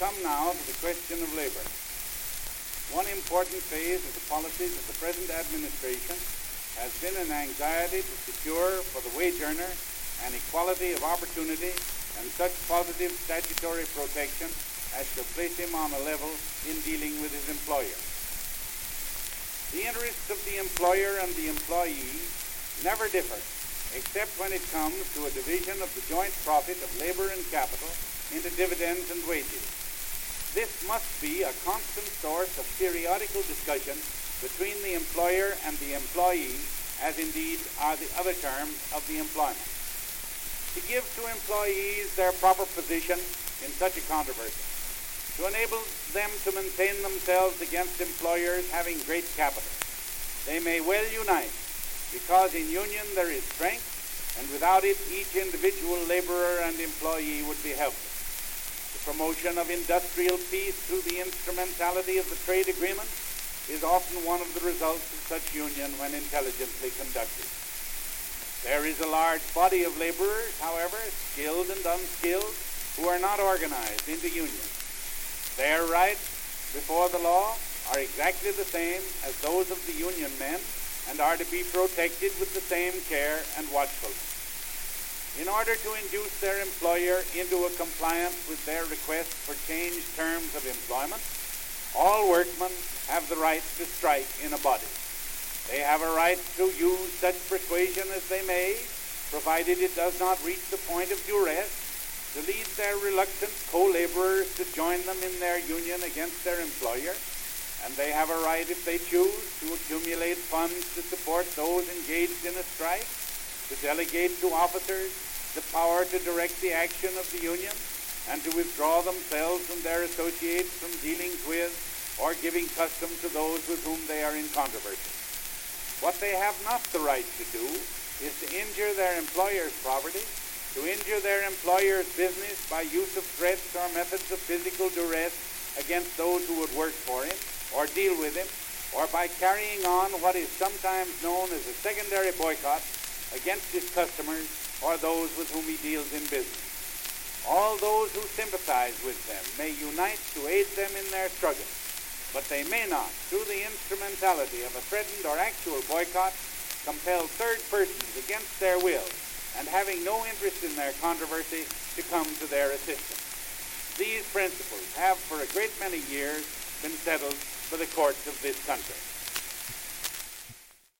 come now to the question of labor. One important phase of the policies of the present administration has been an anxiety to secure for the wage earner an equality of opportunity and such positive statutory protection as shall place him on a level in dealing with his employer. The interests of the employer and the employee never differ, except when it comes to a division of the joint profit of labor and capital into dividends and wages. This must be a constant source of periodical discussion between the employer and the employee, as indeed are the other terms of the employment. To give to employees their proper position in such a controversy, to enable them to maintain themselves against employers having great capital, they may well unite, because in union there is strength, and without it each individual laborer and employee would be helpless. The promotion of industrial peace through the instrumentality of the trade agreement is often one of the results of such union when intelligently conducted. There is a large body of laborers, however, skilled and unskilled, who are not organized into unions. Their rights before the law are exactly the same as those of the union men and are to be protected with the same care and watchfulness. In order to induce their employer into a compliance with their request for changed terms of employment, all workmen have the right to strike in a body. They have a right to use such persuasion as they may, provided it does not reach the point of duress, to lead their reluctant co-laborers to join them in their union against their employer, and they have a right, if they choose, to accumulate funds to support those engaged in a strike, to delegate to officers the power to direct the action of the union, and to withdraw themselves and their associates from dealings with or giving custom to those with whom they are in controversy. What they have not the right to do is to injure their employer's property, to injure their employer's business by use of threats or methods of physical duress against those who would work for him or deal with him, or by carrying on what is sometimes known as a secondary boycott against his customers or those with whom he deals in business. All those who sympathize with them may unite to aid them in their struggle, but they may not, through the instrumentality of a threatened or actual boycott, compel third persons against their will and having no interest in their controversy to come to their assistance. These principles have for a great many years been settled for the courts of this country.